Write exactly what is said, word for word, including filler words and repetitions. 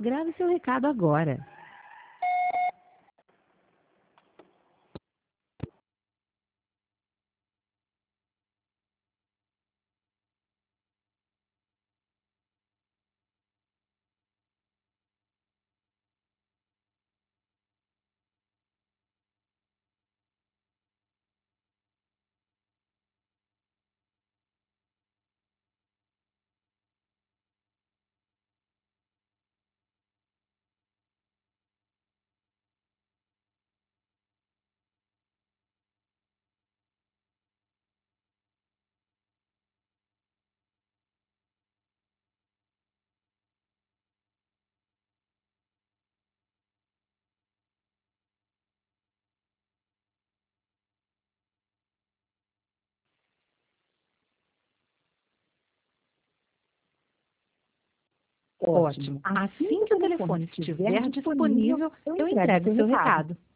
Grave seu recado agora. Ótimo. Assim que o telefone estiver disponível, eu entrego o seu recado.